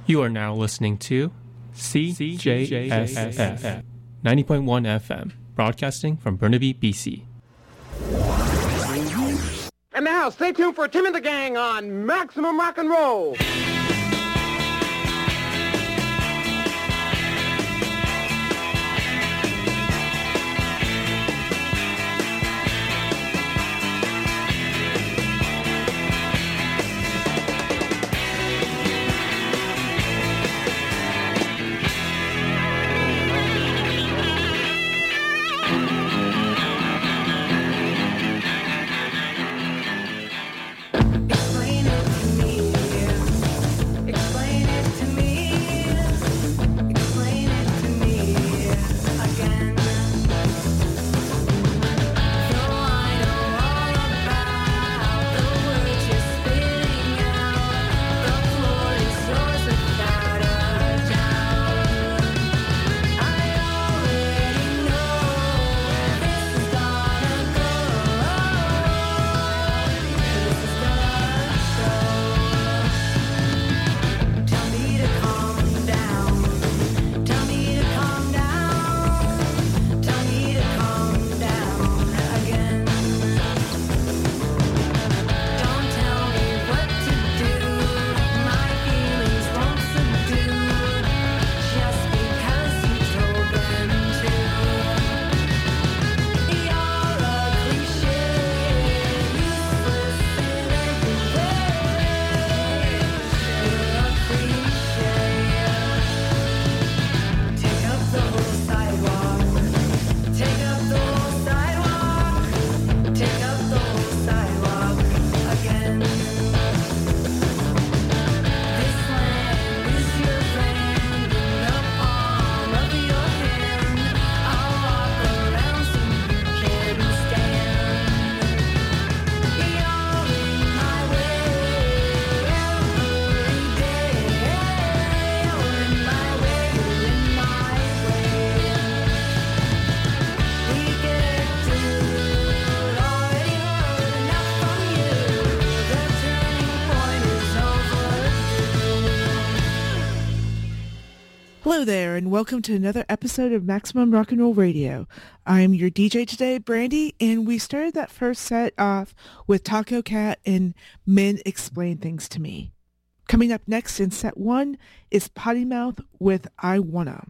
You are now listening to CJSF 90.1 FM, broadcasting from Burnaby, BC. And now, stay tuned for Tim and the Gang on Maximum Rock and Roll. Hello there, and welcome to another episode of Maximum Rock and Roll Radio. I'm your DJ today, Brandy, and we started that first set off with Taco Cat and Men Explain Things to Me. Coming up next in set 1 is Potty Mouth with I Wanna.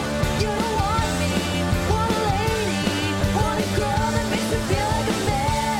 Wanna lady, wanna girl that makes me feel like a man.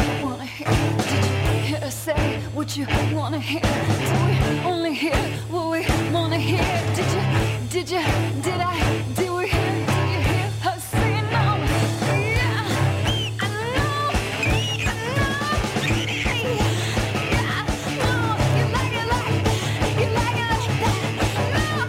wanna hear? Did you hear us say what you wanna hear? Do we only hear what we wanna hear? Did we hear? Did you hear us say no? Yeah, I know, yeah, no, you like it like that, you like it like that,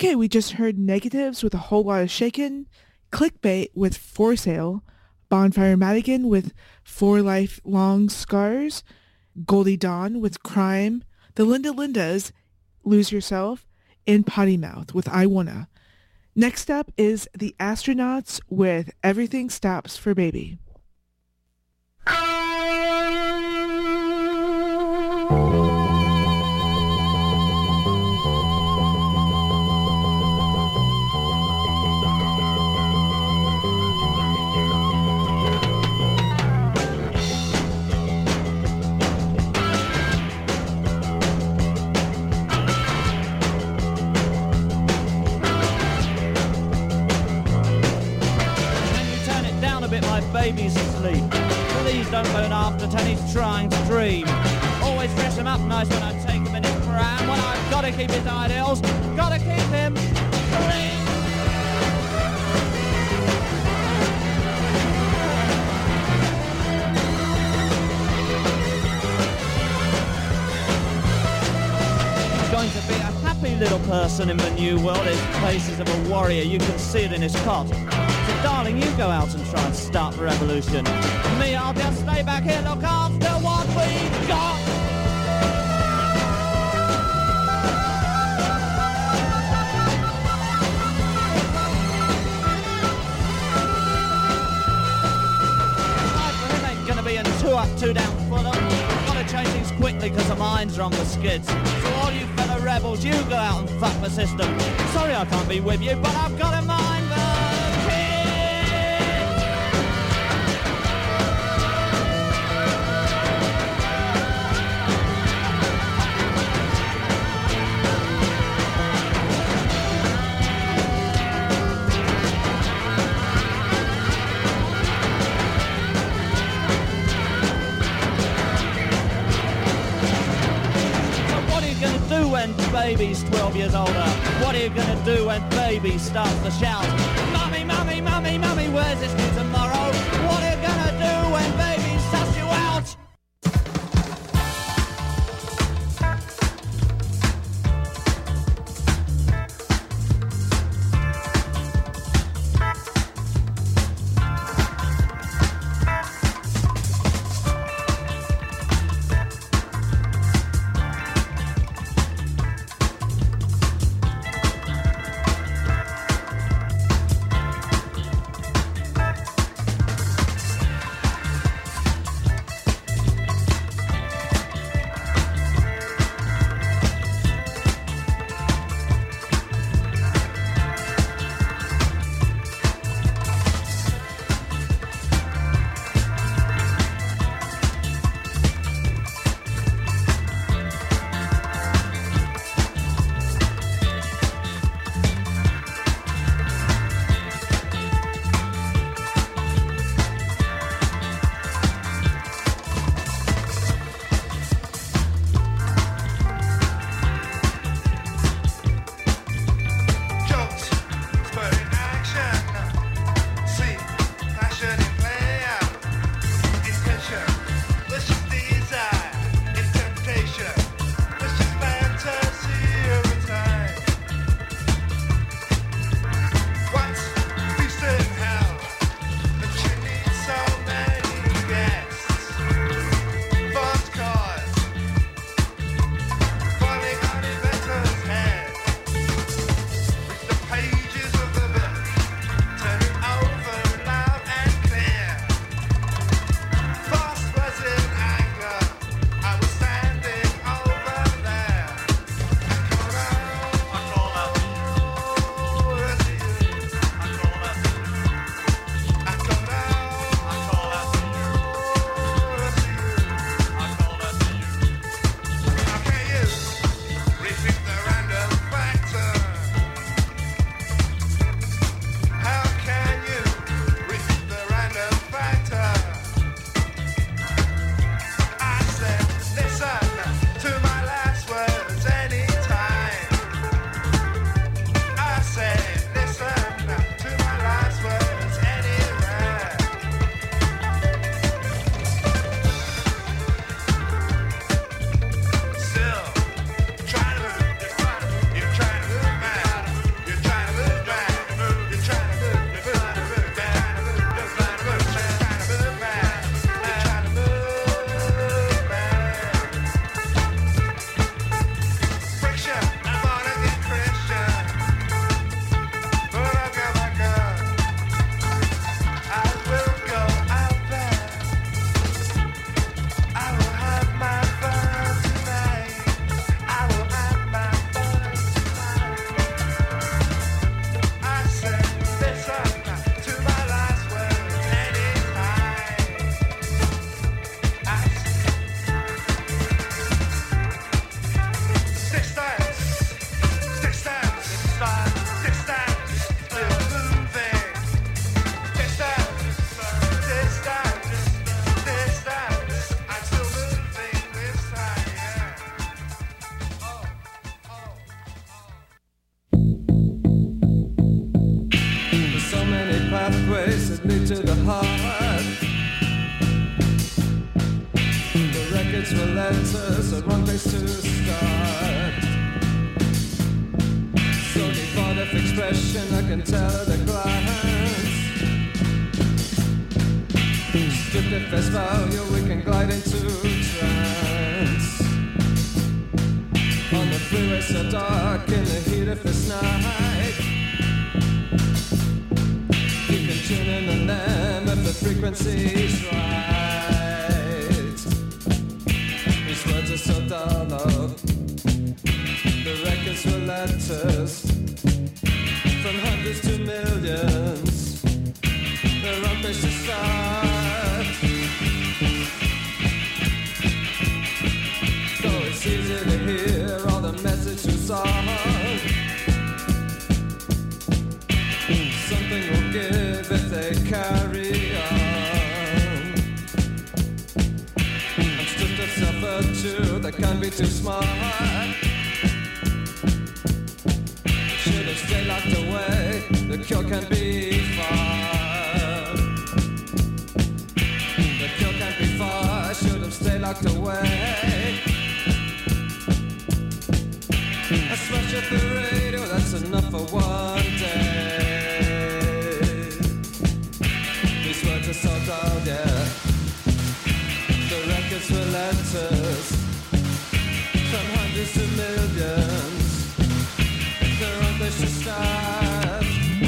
Okay, we just heard Negatives with A Whole Lot of Shakin', Clickbait with For Sale, Bonfire Madigan with 4 Lifelong Scars, Goldie Dawn with Crime, the Linda Lindas, Lose Yourself, and Potty Mouth with I Wanna. Next up is The Astronauts with Everything Stops for Baby. Baby's asleep. Please don't phone after 10, he's trying to dream. Always dress him up nice when I take him in his pram. When I've got to keep his ideals, got to keep him clean. He's going to be a happy little person in the new world. His face is of a warrior, you can see it in his cot. Darling, you go out and try and start the revolution. Me, I'll just stay back here, look after what we've got. Life for him ain't gonna be a 2 up, 2 down fuller. Gotta change things quickly cause the minds are on the skids. So all you fellow rebels, you go out and fuck the system. Sorry I can't be with you, but I've got a mind. When baby's 12 years older, what are you gonna do when baby starts to shout, Mummy, mummy, mummy, mummy, where's this new tomorrow? What are you gonna do when baby suss you out? records were letters, the wrong place to start. So devoid of expression, I can tell at a glance. Stripped at face value, we can glide into trance. On the freeway so dark in the heat of this night, you can tune in on them if the frequency's right. These words are so dull, the records were letters from hundreds to millions. The wrong place to start. Though it's easy to hear all the messages on, something will give if they carry on. I'm stripped of self-virtue that can't be too smart. Should have stayed locked away, the cure can be